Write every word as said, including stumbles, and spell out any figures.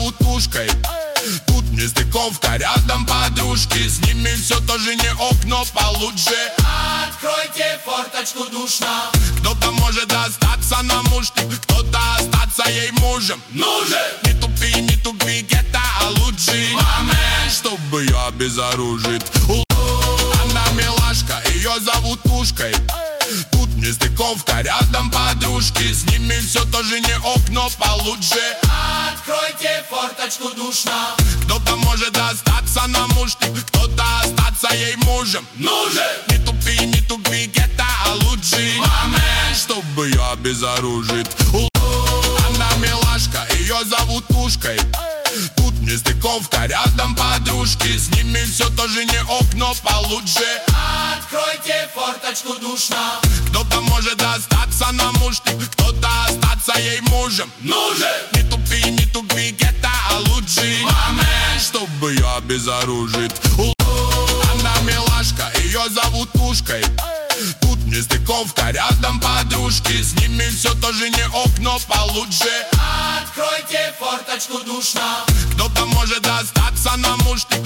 зовут Тушкой. Тут нестыковка, рядом подружки. С ними все тоже не ок, но получше. Откройте форточку, душно. Кто-то может остаться на мушник, кто-то остаться ей мужем. Нужен! Не тупи, не тупи, гетто, а лучше Маме, чтобы ее обезоружить. Она милашка, ее зовут Тушкой. Тут нестыковка, рядом подружки. С ними все тоже не ок, но получше. Откройте форточку, душно. Кто-то может остаться на мушник, кто-то остаться ей мужем. Нужен! Не тупи, не тупи, гетто, а лучше Маме, чтобы ее обезоружить. Она милашка, ее зовут Тушкой. Тут нестыковка, рядом подружки. С ними все тоже не ок, но получше. Откройте форточку, душно. Кто-то может остаться на мушник, кто-то остаться ей мужем. Нужен! Не тупи, не тупи, гетто, а лучше Маме, чтобы ее обезоружить. Она милашка, ее зовут Тушкой. Тут нестыковка, рядом подружки. С ними все тоже не ок, но получше. Откройте форточку, душно. Кто-то может остаться на мушник,